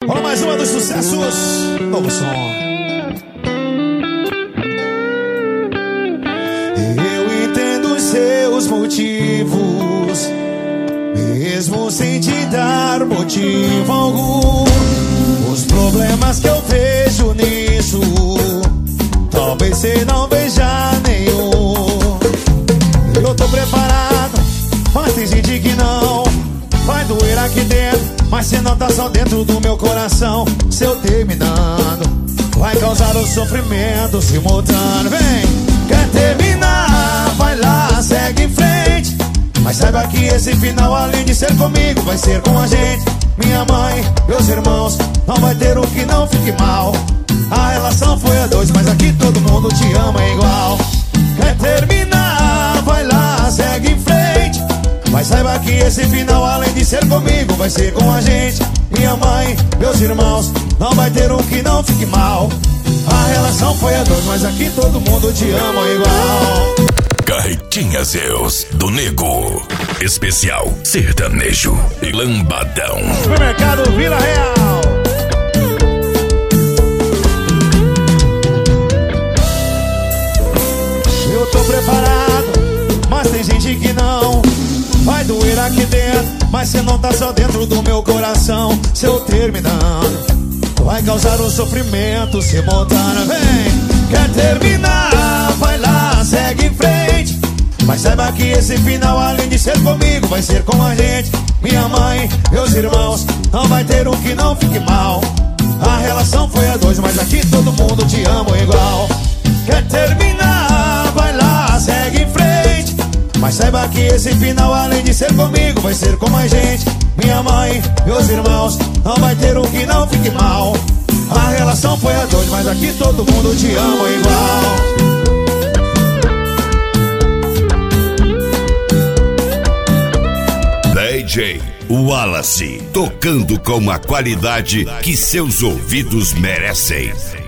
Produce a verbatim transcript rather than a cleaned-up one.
Olha mais uma dos sucessos, novo som. Eu entendo os seus motivos, mesmo sem te dar motivo algum. Os problemas que eu vejo nisso, talvez você não veja nenhum. Eu tô preparado, mas tem gente que não. Vai doer aqui dentro, mas cê não tá só dentro do meu coração. Se eu terminando, vai causar o sofrimento simultâneo. Vem, quer terminar, vai lá, segue em frente. Mas saiba que esse final, além de ser comigo, vai ser com a gente. Minha mãe, meus irmãos, não vai ter um que não fique mal. A relação foi a dois, mas aqui todo mundo te ama igual. Quer terminar, vai lá, segue em frente. Mas saiba que esse final, além de ser comigo, vai ser com a gente. Minha mãe, meus irmãos, não vai ter um que não fique mal. A relação foi a dois, mas aqui todo mundo te ama igual. Carretinha Zeus, do Nego. Especial sertanejo e lambadão. Supermercado Vila Real. Eu tô preparado, mas tem gente que não. Vai doer aqui dentro, mas cê não tá só dentro do meu coração. Se eu terminando, vai causar um sofrimento simultâneo. Vem, quer terminar, vai lá, segue em frente. Mas saiba que esse final, além de ser comigo, vai ser com a gente. Minha mãe, meus irmãos, não vai ter um que não fique mal. A relação foi a dois, mas aqui todo mundo te ama igual. Quer terminar, vai lá, segue em frente. Mas saiba que esse final, além de ser comigo, vai ser com a gente. Minha mãe, meus irmãos, não vai ter um que não fique mal. A relação foi a dois, mas aqui todo mundo te ama igual. D J Wallace, tocando com a qualidade que seus ouvidos merecem.